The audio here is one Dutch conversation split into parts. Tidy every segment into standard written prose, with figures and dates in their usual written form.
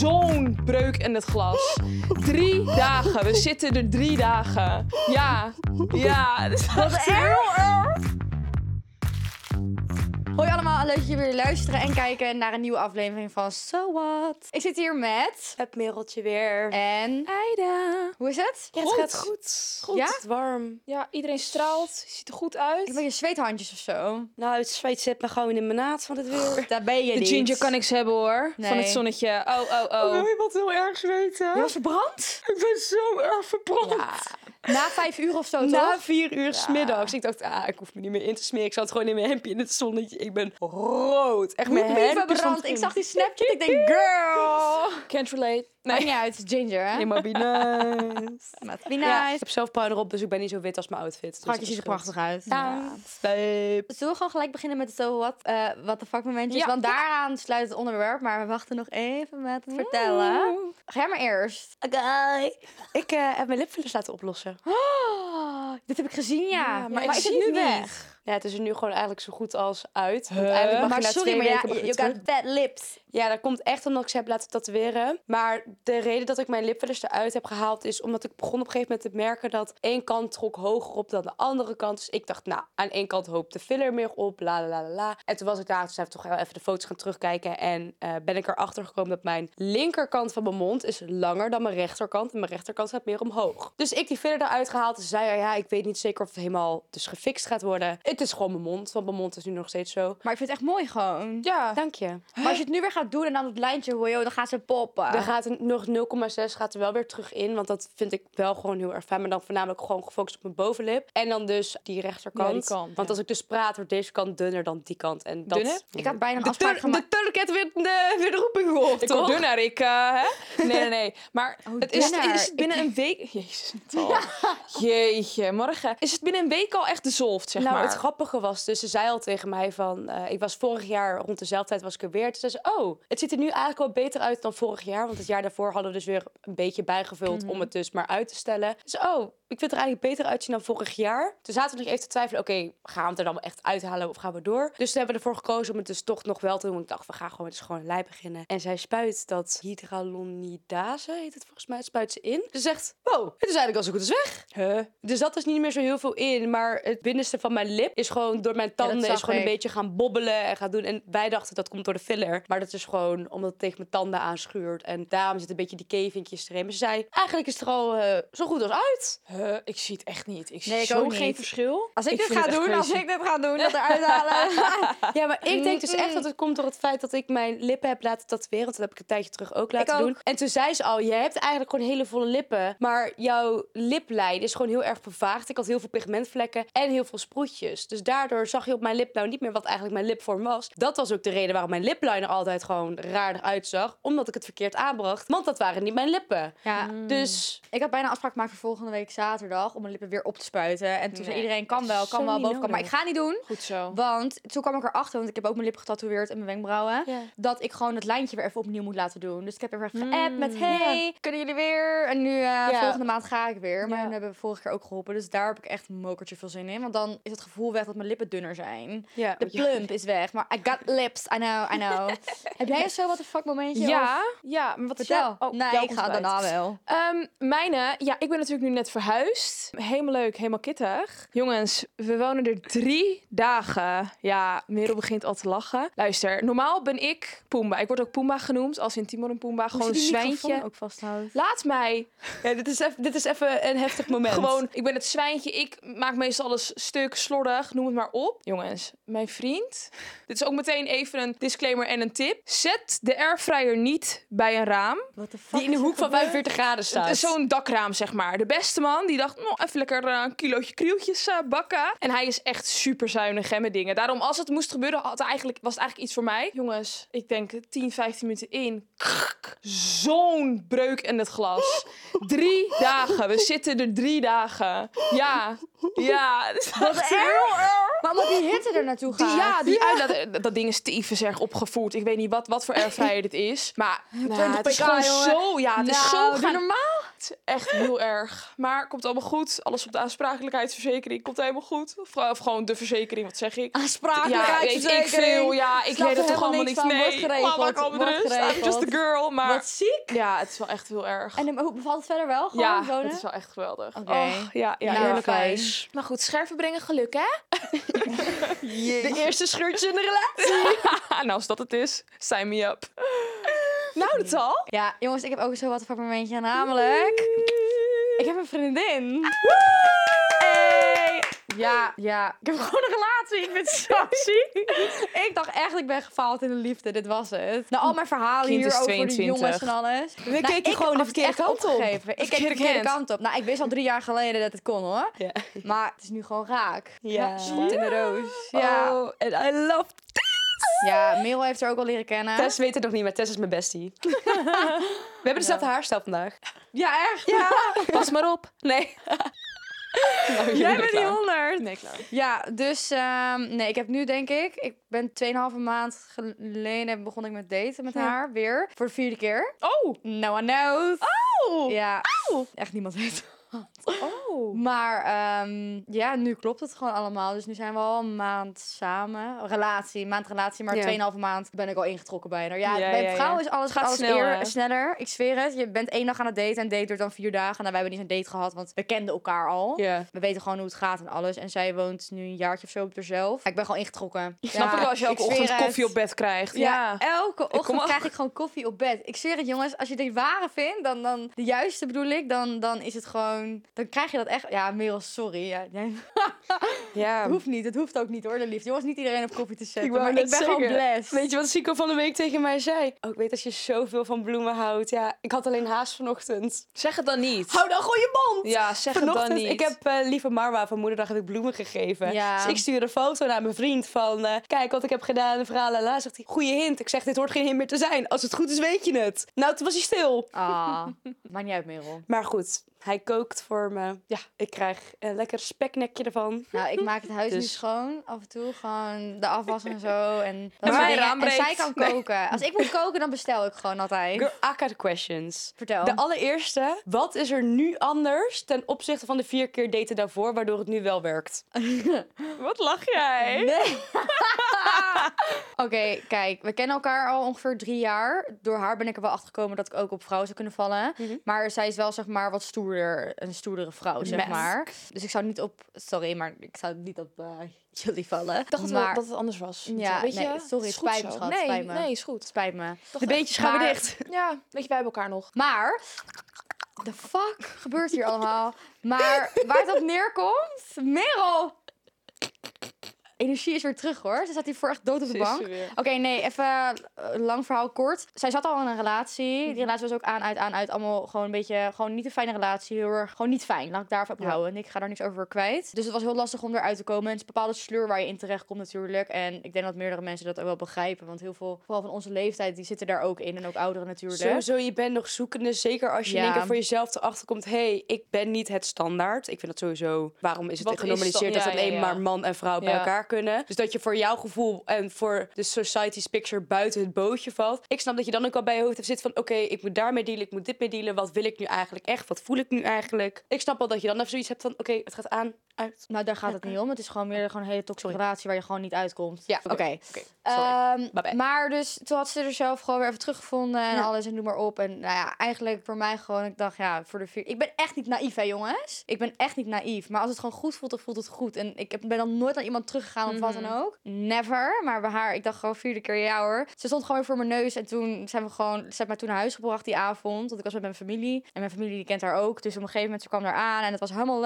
zo'n breuk in het glas. 3 dagen. We zitten er 3 dagen. Ja. Het is echt heel erg. Hoi allemaal, leuk dat jullie weer luisteren en kijken naar een nieuwe aflevering van So What. Ik zit hier met... Het Mereltje weer. En... Aida. Hoe is het? Ja, het gaat goed. Goed. Ja? Het is warm. Ja, iedereen straalt. Ziet er goed uit. Ik heb een beetje zweethandjes of zo. Nou, het zweet zit me gewoon in mijn naad van het weer. Daar ben je De niet. ginger kan niks hebben hoor. Nee. Van het zonnetje. Oh. je wat heel erg zweten? Je was verbrand? Ik ben zo erg verbrand. Ja. Na 5 uur of zo, toch? Na 4 uur 's middags. Ik dacht, ik hoef me niet meer in te smeren. Ik zat gewoon in mijn hemdje in het zonnetje. Ik ben rood. Echt mijn Hoe ben je hemdje verbrand? Ik zag die Snapchat. Ik denk, girl. Can't relate. Maakt niet uit, het is ginger, hè? Helemaal be nice. Must be Ja, ik nice. heb zelf powder op, dus ik ben niet zo wit als mijn outfit. Dus Schatje, dat ziet er scheelt. prachtig uit. Thanks, babe. Zullen we gewoon gelijk beginnen met So What the fuck momentjes? Ja. Want daaraan sluit het onderwerp, maar we wachten nog even met het vertellen. Ga jij maar eerst. Oké. Ik heb mijn lipfillers laten oplossen. Oh, dit heb ik gezien, ja. maar ik is het zie nu het niet. weg? Ja, het is er nu gewoon eigenlijk zo goed als uit. Want eigenlijk mag Maar je na sorry, 2 maar weken ja, mag je you terug. got fat lips. Ja, dat komt echt omdat ik ze heb laten tatoeëren. Maar de reden dat ik mijn lipfillers eruit heb gehaald is omdat ik begon op een gegeven moment te merken dat één kant trok hoger op dan de andere kant. Dus ik dacht, nou, aan één kant hoopt de filler meer op, la. En toen was ik daar, dus heb ik toch wel even de foto's gaan terugkijken. En ben ik erachter gekomen dat mijn linkerkant van mijn mond is langer dan mijn rechterkant. En mijn rechterkant gaat meer omhoog. Dus ik die filler eruit gehaald. Ze zei, ja, ik weet niet zeker of het helemaal dus gefixt gaat worden. Het is gewoon mijn mond, want mijn mond is nu nog steeds zo. Maar ik vind het echt mooi gewoon. Ja. Dank je. Maar als je het nu weer gaat doen en dan het lijntje hoor, dan gaat ze poppen. Er gaat er nog 0,6 gaat er wel weer terug in. Want dat vind ik wel gewoon heel erg fijn. Maar dan voornamelijk gewoon gefocust op mijn bovenlip. En dan dus die rechterkant. Ja, die kant, Want ja. als ik dus praat, wordt deze kant dunner dan die kant. En dat... Dunner? Ik had bijna een afspraak gemaakt. De turket weer de roeping gehoord, Ik toch? word dunner, hè? Nee. Maar het is dunner. binnen een week... Jezus, Jeetje, morgen. Is het binnen een week al echt dissolved, zeg Nou, maar? het grappige was dus, ze zei al tegen mij van... ik was vorig jaar, rond dezelfde tijd was ik er weer. Toen zei ze, het ziet er nu eigenlijk wel beter uit dan vorig jaar. Want het jaar daarvoor hadden we dus weer een beetje bijgevuld om het dus maar uit te stellen. Dus ik vind er eigenlijk beter uitzien dan vorig jaar. Toen zaten we nog even te twijfelen, gaan we het er dan echt uithalen of gaan we door? Dus toen hebben we ervoor gekozen om het dus toch nog wel te doen. Ik dacht, we gaan gewoon met gewoon lijn beginnen. En zij spuit dat hydralonidase, heet het volgens mij, spuit ze in. Ze zegt, het is eigenlijk al zo goed als weg. Dus dat is niet meer zo heel veel in. Maar het binnenste van mijn lip is gewoon door mijn tanden zag is gewoon ik. een beetje gaan bobbelen en gaan doen. En wij dachten dat komt door de filler. Maar dat is gewoon omdat het tegen mijn tanden aanschuurt. En daarom zit een beetje die kevinkjes erin. Maar ze zei, eigenlijk is het er al zo goed als uit. Ik zie het echt niet. Ik zie Nee, ik zo ook geen niet. verschil. Als ik dit vind ga het echt doen, crazy. dat eruit halen. Ja, maar ik denk dus echt dat het komt door het feit dat ik mijn lippen heb laten tatoeëren. Want dat heb ik een tijdje terug ook laten ook. doen. En toen zei ze al, je hebt eigenlijk gewoon hele volle lippen. Maar jouw liplijn is gewoon heel erg vervaagd. Ik had heel veel pigmentvlekken en heel veel sproetjes. Dus daardoor zag je op mijn lip nou niet meer wat eigenlijk mijn lipvorm was. Dat was ook de reden waarom mijn lipliner altijd gewoon raar eruit zag. Omdat ik het verkeerd aanbracht. Want dat waren niet mijn lippen. Ja. Dus Ik had bijna een afspraak gemaakt voor volgende week zaterdag om mijn lippen weer op te spuiten. En toen zei iedereen, kan wel, Zo bovenkant. niet Maar ik ga niet doen. Goed zo. Want toen kwam ik erachter, want ik heb ook mijn lippen getatoeëerd en mijn wenkbrauwen. Ja. Dat ik gewoon het lijntje weer even opnieuw moet laten doen. Dus ik heb er even geappt met, hey, kunnen jullie weer? En nu volgende maand ga ik weer. Maar Ja. hun hebben we vorige keer ook geholpen. Dus daar heb ik echt een mokertje veel zin in. Want dan is het gevoel weg dat mijn lippen dunner zijn. ja. De plump is weg. Maar I got lips. I know. Heb jij zo wat een fuck momentje? Ja, maar wat is Vertel. jouw... Nee, jouw ik komt ga eruit. daarna wel. Mijne, ik ben natuurlijk nu net verhuisd. Helemaal leuk, helemaal kittig. Jongens, we wonen er 3 dagen. Ja, Merel begint al te lachen. Luister, normaal ben ik Pumbaa. Ik word ook Pumbaa genoemd, als in Timon en Pumbaa. Gewoon een zwijntje. ook vasthoudt. Laat mij. Ja, dit is even een heftig moment. Gewoon, ik ben het zwijntje. Ik maak meestal alles stuk, slordig, noem het maar op. Jongens, mijn vriend. Dit is ook meteen even een disclaimer en een tip. Zet de airfryer niet bij een raam. What the fuck Die in de hoek van 45 graden staat. Zo'n dakraam, zeg maar. De beste man, die dacht, even lekker een kilootje krieltjes bakken. En hij is echt super zuinig hè, met dingen. Daarom, als het moest gebeuren, was het eigenlijk iets voor mij. Jongens, ik denk 10, 15 minuten in. Zo'n breuk in het glas. 3 dagen. We zitten er 3 dagen. Ja. Het is Wat echt erg. Maar omdat die hitte er naartoe gaat. dat ding is tyfus erg opgevoerd. Ik weet niet wat voor airfryer dit is. Maar het het is gewoon zo... Ja, het is zo doe gaan... normaal. Het is echt heel erg. Maar komt allemaal goed. Alles op de aansprakelijkheidsverzekering komt helemaal goed. Of gewoon de verzekering, wat zeg ik? Aansprakelijkheidsverzekering. Ja, weet ik veel. Ja, ik Snap weet er het toch helemaal allemaal niks niet. van. Wordt Nee, geregeld. mama, kom Wordt rust. I'm geregeld. just a girl. Maar Wat ziek. ja, het is wel echt heel erg. En hoe bevalt het verder wel? Gewoon Ja, wonen? het is wel echt geweldig. Oké. Oh, ja, Nou, heerlijk fijn. huis. Maar goed, scherven brengen geluk, hè? De eerste scheurtje in de relatie. Nou, als dat het is, sign me up. Nou, dat al. Ja, jongens, ik heb ook zo wat voor een momentje. Namelijk, ik heb een vriendin. Hey. Ja. Ik heb gewoon een relatie. Ik ben zo ziek. Ik dacht echt, ik ben gefaald in de liefde. Dit was het. Nou, al mijn verhalen Kind hier is over de 22. jongens en alles. We keken gewoon de verkeerde kant op. Ik keek de verkeerde kant op. Nou, ik wist al 3 jaar geleden dat het kon, hoor. Ja. Maar het is nu gewoon raak. Ja. Schot in de roos. Ja. Oh, and I love Ja, Merel heeft haar ook al leren kennen. Tess weet het nog niet, maar Tess is mijn bestie. We hebben dezelfde haarstijl vandaag. Ja, echt? Ja, pas maar op. Nee. Nou, Jij bent die 100. Nee, klaar. Ja, dus nee, ik heb nu denk ik ben 2,5 maand geleden begon ik met daten met haar weer. Voor de 4e keer. Oh. No one knows. Oh. Ja, echt niemand weet. Oh. Maar ja, nu klopt het gewoon allemaal. Dus nu zijn we al een maand samen. Maand relatie, maar Ja. 2,5 maand ben ik al ingetrokken bij haar. Ja, Ja, bij ja, vrouwen ja. is alles, Gaat alles snel, hè? sneller. Ik zweer het. Je bent 1 dag aan het daten en date duurt dan 4 dagen. Nou, wij hebben niet een date gehad, want we kenden elkaar al. Ja. We weten gewoon hoe het gaat en alles. En zij woont nu een jaartje of zo op zichzelf. Ja, ik ben gewoon ingetrokken. Snap ik wel als je elke ochtend koffie op bed krijgt. Ja, elke kom ochtend ook. krijg ik gewoon koffie op bed. Ik zweer het, jongens. Als je dit ware vindt, dan de juiste bedoel ik, dan is het gewoon... Dan krijg je dat echt... Ja, Merel, sorry. Ja, Ja. het hoeft niet. Het hoeft ook niet, hoor, de liefde. Jongens, niet iedereen op koffie te zetten. wou Maar net ik ben gewoon zeggen. blessed. Weet je wat Sico van de week tegen mij zei? Oh, ik weet dat je zoveel van bloemen houdt. Ja, ik had alleen haast vanochtend. Zeg het dan niet. Hou dan gewoon je mond! Ja, zeg het dan Vanochtend, niet. ik heb lieve Marwa van Moederdag heb ik bloemen gegeven. Ja. Dus ik stuur een foto naar mijn vriend van... kijk wat ik heb gedaan, een verhaal. La. Zegt hij, goeie hint. Ik zeg, dit hoort geen hint meer te zijn. Als het goed is, weet je het. Nou, toen was hij stil. Ah, maakt niet uit, Merel. Maar goed, hij kookt voor me. Ja, ik krijg een lekker speknekje ervan. Nou, ik maak het huis nu Dus- schoon. Af en toe gewoon de afwas en zo. En, dat Maar soort mijn dingen. raam En zij breekt. kan Nee. koken. Als ik moet koken, dan bestel ik gewoon altijd. Girl, I got questions. Vertel. De allereerste, wat is er nu anders ten opzichte van de 4 keer daten daarvoor, waardoor het nu wel werkt? Wat lach jij? Nee. Oké, kijk, we kennen elkaar al ongeveer 3 jaar. Door haar ben ik er wel achter gekomen dat ik ook op vrouwen zou kunnen vallen. Mhm. Maar zij is wel, zeg maar, wat stoerder. Een stoerdere vrouw, zeg Mes. maar. Dus ik zou niet op... Sorry, maar ik zou niet op jullie vallen. Ik dacht maar, dat het anders was. Ja, weet nee, je? sorry, Het is goed spijt me, zo. schat, Nee, spijt me. nee, is goed. spijt me. De beentjes gaan weer Maar- dicht. Ja, weet je, wij hebben elkaar nog. Maar... The fuck gebeurt hier allemaal? Maar waar het op neerkomt... Merel! Energie is weer terug, hoor. Ze zat hiervoor echt dood op de bank. Oké, nee, even lang verhaal kort. Zij zat al in een relatie. Die relatie was ook aan, uit. Allemaal gewoon een beetje, gewoon niet een fijne relatie. Heel erg, gewoon niet fijn. Laat ik daar even op Ja. houden. Ik ga daar niks over kwijt. Dus het was heel lastig om eruit te komen. En het is een bepaalde sleur waar je in terecht komt natuurlijk. En ik denk dat meerdere mensen dat ook wel begrijpen. Want heel veel, vooral van onze leeftijd, die zitten daar ook in. En ook ouderen natuurlijk. Sowieso, je bent nog zoekende. Zeker als je in Ja. één keer voor jezelf erachter komt. Hey, ik ben niet het standaard. Ik vind dat sowieso... Waarom is het Wat is genormaliseerd sta- dat ja, alleen ja, ja. maar man en vrouw bij Ja. elkaar kunnen? Dus dat je voor jouw gevoel en voor de society's picture buiten het bootje valt. Ik snap dat je dan ook al bij je hoofd hebt zit van... Oké, ik moet daarmee dealen, ik moet dit mee dealen. Wat wil ik nu eigenlijk echt? Wat voel ik nu eigenlijk? Ik snap wel dat je dan even zoiets hebt van... Oké, het gaat aan, uit. Nou, daar gaat het niet om. Het is gewoon meer gewoon een hele toxische relatie waar je gewoon niet uitkomt. Ja, Oké. sorry. My bad. Maar dus toen had ze er zelf gewoon weer even teruggevonden en Ja. alles en noem maar op. En nou ja, eigenlijk voor mij gewoon, ik dacht ja, voor de vier... Ik ben echt niet naïef, hè jongens? Ik ben echt niet naïef. Maar als het gewoon goed voelt, dan voelt het goed. En ben dan nooit naar iemand teruggegaan of wat dan ook. Never. Maar bij haar, ik dacht gewoon 4e keer ja hoor. Ze stond gewoon weer voor mijn neus en toen zijn we gewoon... Ze heeft mij toen naar huis gebracht die avond. Want ik was met mijn familie. En mijn familie die kent haar ook. Dus op een gegeven moment, ze kwam daar aan en het was helemaal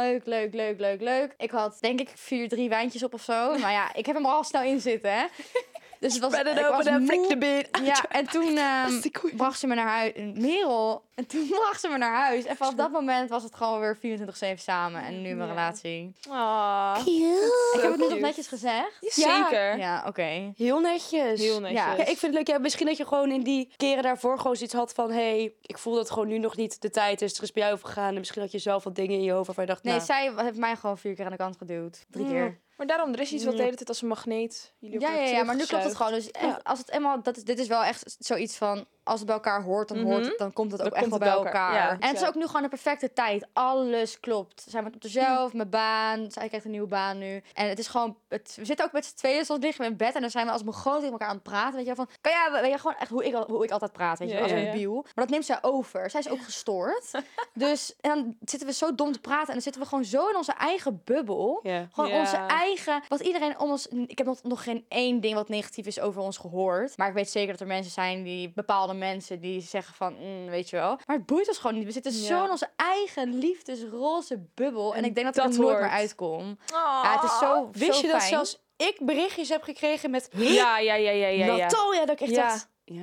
leuk. Ik had denk ik 3 wijntjes op of zo. Maar ja, ik heb hem er al snel in zitten, hè. Dus het was, Spread it ik was open en flik moe. de beet. Ja, en toen die koeien. bracht ze me naar huis. Merel. En toen bracht ze me naar huis. En vanaf dat moment was het gewoon weer 24/7 samen. En nu mijn Ja. relatie. Ah, Ik heb het nu nog cute. netjes gezegd. zeker. Ja, oké. Heel netjes. Heel netjes. Ja, Ja, ik vind het leuk. Ja, misschien dat je gewoon in die keren daarvoor gewoon zoiets had van... Hey, ik voel dat het gewoon nu nog niet de tijd is. Er is bij jou over gegaan. En misschien had je zelf wat dingen in je hoofd waarvan je dacht... Nee, nou, zij heeft mij gewoon 4 keer aan de kant geduwd. 3 keer. Maar daarom, er is iets wat de hele tijd als een magneet. Jullie Ja, worden maar nu klopt het teruggestuurd. gewoon. Dus echt, als het eenmaal, dit is wel echt zoiets van... als het bij elkaar hoort, dan komt het ook Dan echt komt wel het bij bij elkaar. elkaar. Ja, en het is ook nu gewoon de perfecte tijd. Alles klopt. Zijn we op dezelfde, mijn baan. Zij krijgt een nieuwe baan nu. En het is gewoon, we zitten ook met z'n tweeën, soms liggen we in bed en dan zijn we als mijn groot tegen elkaar aan het praten. Weet je wel, van, kan jij, weet je, gewoon echt hoe ik altijd praat, weet je, Ja, als ja, een ja. biel. Maar dat neemt zij over. Zij is ook gestoord. Dus, en dan zitten we zo dom te praten en dan zitten we gewoon zo in onze eigen bubbel. Ja. Gewoon Ja. onze eigen, wat iedereen om ons, ik heb nog geen één ding wat negatief is over ons gehoord. Maar ik weet zeker dat er mensen zijn bepaalde mensen die zeggen van, weet je wel. Maar het boeit ons gewoon niet. We zitten zo in onze eigen liefdesroze bubbel. En ik denk dat ik dat er nooit meer hoort. uitkom. Oh. Ja, het is zo Wist zo je dat fijn. zelfs ik berichtjes heb gekregen met... Ja. Natalia, dat ik echt Ja. dacht... Ja.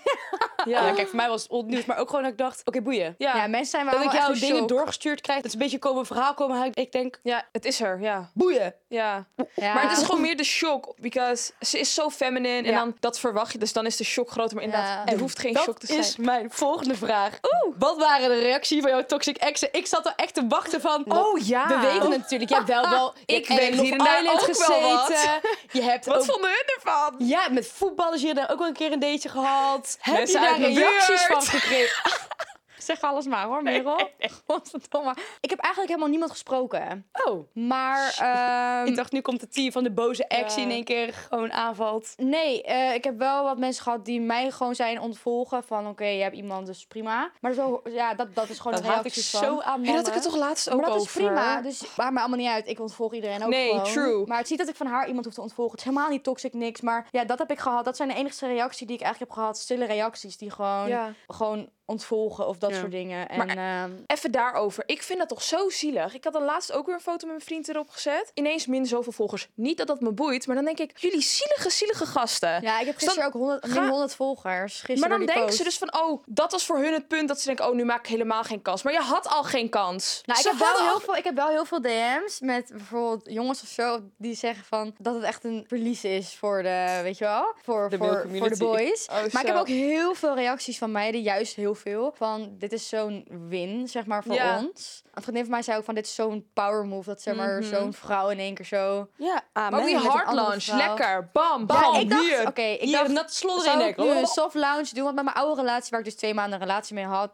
Ja. Ja, kijk, voor mij was het old nieuws, maar ook gewoon dat ik dacht... Oké, boeien. Ja, mensen zijn wel Dat ik echt jouw in dingen shock. doorgestuurd krijg, dat is een beetje komen verhaal komen halen. Ik denk, Ja, het is er, ja. boeien. Ja. Ja. Maar het is gewoon meer de shock. Because ze is zo feminine. En Ja. dan, dat verwacht je. Dus dan is de shock groter. Maar inderdaad, Ja. er hoeft geen dat shock te zijn. is mijn volgende vraag. Wat waren de reacties van jouw toxic exen? Ik zat er echt te wachten van... Oh ja. We weten het natuurlijk. Je hebt wel... Ik je hebt weet in hier en Love daar Island ook wel wat. gezeten. Je hebt Wat ook... vonden hun ervan? Ja, met voetballers hier daar ook wel een keer een date gehad. Heb je Mensen daar uit mijn reacties buurt. van gekregen? Zeg alles maar hoor, Merel. Godverdomme. Ik heb eigenlijk helemaal niemand gesproken. Oh. Maar Ik dacht, nu komt de team van de boze ex die in één keer gewoon aanvalt. nee, ik heb wel wat mensen gehad die mij gewoon zijn ontvolgen. Van oké, je hebt iemand, dus prima. Maar zo, ja, dat is gewoon Dat de haat ik reacties zo van. aan mannen. Hey, dat ik het toch laatst ook Maar dat over. is prima, dus maakt me allemaal niet uit. Ik ontvolg iedereen ook Nee, gewoon. true. Maar het is niet dat ik van haar iemand hoef te ontvolgen. Het is helemaal niet toxic, niks. Maar ja, dat heb ik gehad. Dat zijn de enige reacties die ik eigenlijk heb gehad. Stille reacties die gewoon ontvolgen of dat Ja. soort dingen. Maar- En Even daarover. Ik vind dat toch zo zielig. Ik had dan laatst ook weer een foto met mijn vriend erop gezet. Ineens minder zoveel volgers. Niet dat dat me boeit. Maar dan denk ik, jullie zielige gasten. ja, ik heb gisteren ook 100 volgers. Gisteren Maar dan door die denken post. ze dus van, oh, dat was voor hun het punt dat ze denken, oh, nu maak ik helemaal geen kans. Maar je had al geen kans. Nou, Ze ik hadden heb wel heel veel DM's met bijvoorbeeld jongens of zo die zeggen van dat het echt een verlies is voor de, weet je wel, voor male de community. boys. Oh, Maar ik zo. heb ook heel veel reacties van meiden, juist heel veel, van dit is zo'n win, zeg maar, voor Ja. ons. Een vriendin van mij zei ook van dit is zo'n power move, dat zeg maar zo'n vrouw in één keer zo. Ja, amen. Maar ook die met een hard andere launch, vrouw. lekker. Bam, bam, Ja, ik dacht, hier. oké, ik Hier, dacht, dat slot zou erin, ik nu een soft lounge doen? Want met mijn oude relatie, waar ik dus 2 maanden een relatie mee had,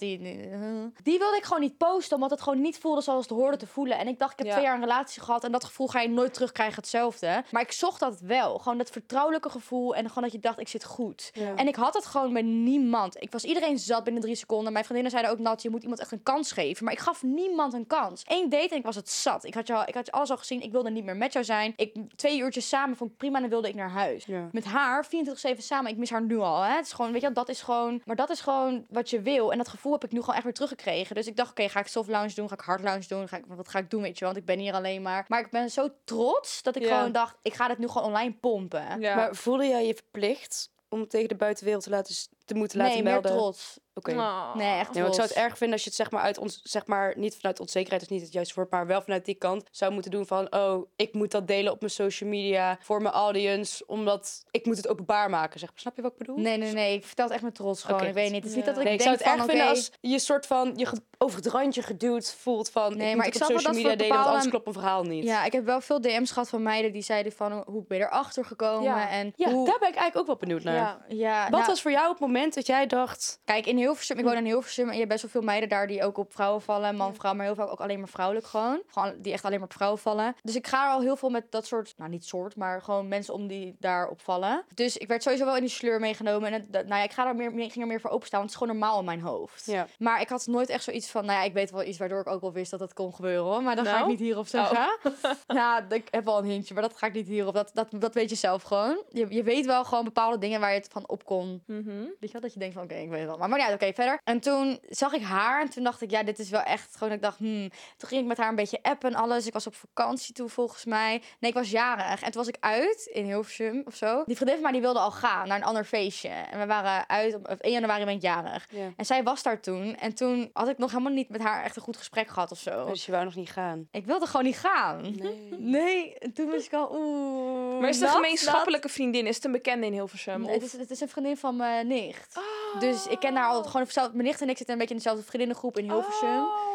die wilde ik gewoon niet posten, omdat het gewoon niet voelde zoals het hoorde te voelen. En ik dacht, ik heb Ja. 2 jaar een relatie gehad en dat gevoel ga je nooit terugkrijgen, hetzelfde. Maar ik zocht dat wel. Gewoon dat vertrouwelijke gevoel en gewoon dat je dacht, ik zit goed. Ja. En ik had het gewoon met niemand. Ik was iedereen zat binnen 3 seconden. Mijn vriendinnen zeiden ook, Nat, je moet iemand echt een kans geven. Maar ik gaf niemand een kans. 1 date en ik was het zat. Ik had je alles al gezien. Ik wilde niet meer met jou zijn. 2 uurtjes samen vond ik prima en dan wilde ik naar huis. Ja. Met haar, 24/7 samen. Ik mis haar nu al. Hè? Het is gewoon, weet je, dat is gewoon... Maar dat is gewoon wat je wil. En dat gevoel heb ik nu gewoon echt weer teruggekregen. Dus ik dacht, oké, ga ik soft lounge doen? Ga ik hard lounge doen? Wat ga ik doen, weet je? Want ik ben hier alleen maar... Maar ik ben zo trots dat ik Ja. gewoon dacht, ik ga dit nu gewoon online pompen. Ja. Maar voelde jij je verplicht om tegen de buitenwereld te moeten laten Nee, meer melden? trots. Oké. Oh. Nee, echt Nee, want ik zou trots. het erg vinden als je het zeg maar uit ons, zeg maar niet vanuit onzekerheid is niet het juiste woord, maar wel vanuit die kant zou moeten doen van, oh, ik moet dat delen op mijn social media voor mijn audience, omdat ik moet het openbaar maken, zeg maar. Snap je wat ik bedoel? Nee. Ik vertel het echt met trots gewoon. Oké, Ik weet niet. Het is niet dat ik Nee, ik denk zou het erg van, vinden oké, als je soort van je over het randje geduwd voelt van, Nee, ik maar moet ik het op snap wel social dat media voor delen, want anders bepaalde- klopt mijn verhaal niet. Ja, ik heb wel veel DM's gehad van meiden die zeiden van, hoe ben je erachter gekomen? Ja. En Ja, hoe... daar ben ik eigenlijk ook wel benieuwd naar. Ja. Ja, Wat nou, was voor jou het moment dat jij dacht, Kijk, in Hilversum, ik woon in Hilversum en je hebt best wel veel meiden daar die ook op vrouwen vallen. Man, vrouw, maar heel vaak ook alleen maar vrouwelijk gewoon. Gewoon die echt alleen maar op vrouwen vallen. Dus ik ga er al heel veel met dat soort, nou niet soort, maar gewoon mensen om die daarop vallen. Dus ik werd sowieso wel in die sleur meegenomen. En nou ja, ik ging er meer voor openstaan, want het is gewoon normaal in mijn hoofd. ja. Maar ik had nooit echt zoiets van, nou ja, ik weet wel iets waardoor ik ook wel wist dat dat kon gebeuren hoor. Maar dat ga Nou? ik niet hierop zeggen. Ja, ik heb wel een hintje, maar dat ga ik niet hierop. Dat weet je zelf gewoon. Je weet wel gewoon bepaalde dingen waar je het van op kon. Weet je wel, dat je denkt van, oké, ik weet het wel. Maar ja, oké, verder. En toen zag ik haar en toen dacht ik, ja, dit is wel echt gewoon, ik dacht, Toen ging ik met haar een beetje appen en alles. Ik was op vakantie toen volgens mij. Nee, ik was jarig. En toen was ik uit in Hilversum of zo. Die vriendin van mij die wilde al gaan naar een ander feestje. En we waren uit, op 1 januari ben ik jarig. Ja. En zij was daar toen. En toen had ik nog helemaal niet met haar echt een goed gesprek gehad of zo. Dus je wou nog niet gaan? Ik wilde gewoon niet gaan. Nee. Nee, en toen was ik al, Maar is het een dat- gemeenschappelijke vriendin? Is het een bekende in Hilversum? dat- Of... Het is een vriendin van mijn nicht. Dus ik ken haar al gewoon. Mijn nicht en ik zitten een beetje in dezelfde vriendinnengroep in Hilversum. Oh.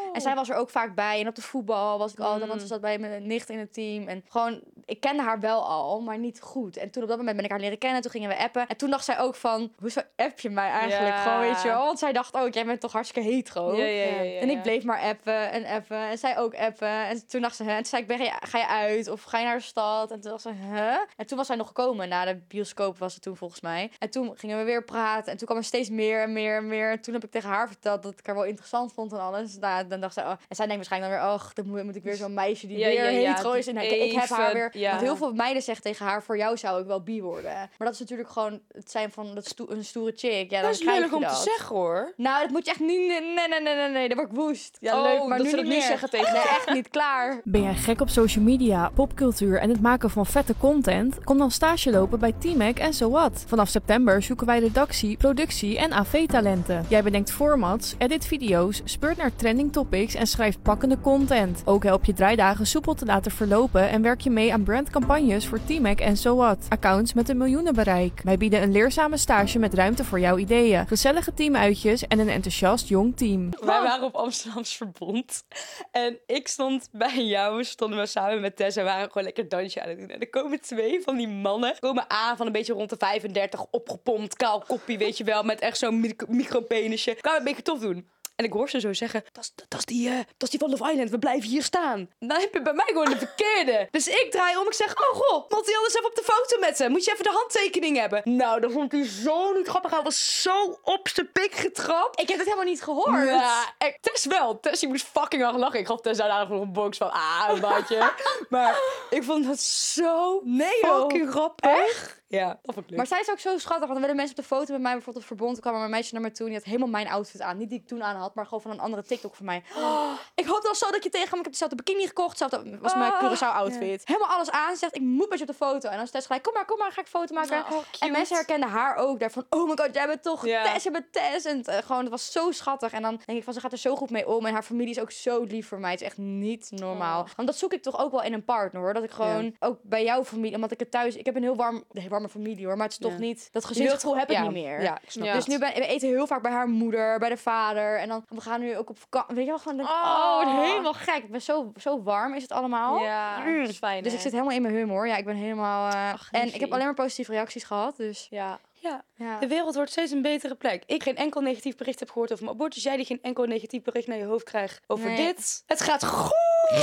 En zij was er ook vaak bij. En op de voetbal was ik altijd, want ze zat bij mijn nicht in het team. En gewoon, ik kende haar wel al, maar niet goed. En toen op dat moment ben ik haar leren kennen. Toen gingen we appen. En toen dacht zij ook van, hoezo app je mij eigenlijk? Ja. Gewoon, weet je wel. Want zij dacht ook, jij bent toch hartstikke hetero? Ja. En ik bleef maar appen en appen. En zij ook appen. En toen dacht ze, hè? En toen zei ik, ga je uit? Of ga je naar de stad? En toen dacht ze, huh? En toen was zij nog gekomen. Na de bioscoop was het toen volgens mij. En toen gingen we weer praten. En toen kwam er steeds meer en meer en meer. En toen heb ik tegen haar verteld dat ik haar wel interessant vond en alles. Nou, dan dacht ze, oh. En zij denkt waarschijnlijk dan weer, ach, dan moet ik weer zo'n meisje die weer hetero is. En ik heb haar weer... Ja. Want heel veel meiden zeggen tegen haar, voor jou zou ik wel bi worden. Maar dat is natuurlijk gewoon het zijn van een stoere chick. Ja, Dat dan is schrijf lelijk je om te dat. zeggen, hoor. Nou, dat moet je echt niet... Nee, dat word ik woest. Ja, leuk, maar dat nu ze dat niet nu meer. zeggen tegen Nee, echt niet. Klaar. Ben jij gek op social media, popcultuur en het maken van vette content? Kom dan stage lopen bij T-Mac en So What. Vanaf september zoeken wij redactie, productie en AV-talenten. Jij bedenkt formats, edit video's, speurt naar trending topics en schrijft pakkende content. Ook help je draaidagen soepel te laten verlopen en werk je mee aan brandcampagnes voor T-Mac en So What. Accounts met een miljoenenbereik. Wij bieden een leerzame stage met ruimte voor jouw ideeën, gezellige teamuitjes en een enthousiast jong team. Wij waren op Amsterdams Verbond. En ik stond bij jou, stonden we samen met Tess en waren gewoon lekker dansje aan het doen. En er komen 2 van die mannen, komen aan van een beetje rond de 35, opgepompt, kaal koppie, weet je wel, met echt zo'n micropenisje. Kwamen een beetje tof doen. En ik hoor ze zo zeggen, dat is die van Love Island, we blijven hier staan. Dan heb je bij mij gewoon de verkeerde. Dus ik draai om, ik zeg, oh goh, moet hij anders even op de foto met ze? Moet je even de handtekening hebben? Nou, dat vond hij zo niet grappig. Hij was zo op zijn pik getrapt. Ik heb het helemaal niet gehoord. Ja, Tess wel. Tess, je moest fucking hard lachen. Ik gaf Tess daarna nog een box van, een baatje. Maar ik vond dat zo fucking grappig. Echt? Ja, dat vond ik leuk. Maar zij is ook zo schattig, want dan willen mensen op de foto met mij bijvoorbeeld op Verbond. Kwam er een meisje naar me toe en die had helemaal mijn outfit aan. Niet die ik toen aan had, maar gewoon van een andere TikTok van mij. Oh, ik hoop wel zo dat je tegenkomt. Ik heb dezelfde bikini gekocht. Hetzelfde was mijn Curaçao outfit. Ja. Helemaal alles aan. Ze zegt, ik moet met je op de foto. En dan is Tess gelijk, kom maar, ga ik foto maken. En mensen herkenden haar ook daarvan. Oh my god, jij bent toch Tess, je bent Tess. En gewoon, het was zo schattig. En dan denk ik van, ze gaat er zo goed mee om. En haar familie is ook zo lief voor mij. Het is echt niet normaal. Want dat zoek ik toch ook wel in een partner, hoor. Dat ik gewoon, ook bij jouw familie, omdat ik het thuis... Ik heb een heel warme familie, hoor. Maar het is toch niet... Dat gezinsgevoel heb ik niet meer. Ja, ik snap Ja. het. Dus nu we eten heel vaak bij haar moeder, bij de vader. En dan, we gaan nu ook op vakantie. Weet je wel, gewoon denk, oh, helemaal gek. Ik ben zo warm is het allemaal. Ja, dat is fijn. Dus hè? ik zit helemaal in mijn humor. Ja, ik ben helemaal... en liefie. ik heb alleen maar positieve reacties gehad, dus... Ja. Ja, Ja. de wereld wordt steeds een betere plek. Ik geen enkel negatief bericht heb gehoord over mijn abortus. Jij die geen enkel negatief bericht naar je hoofd krijgt over Nee. dit. Het gaat goed!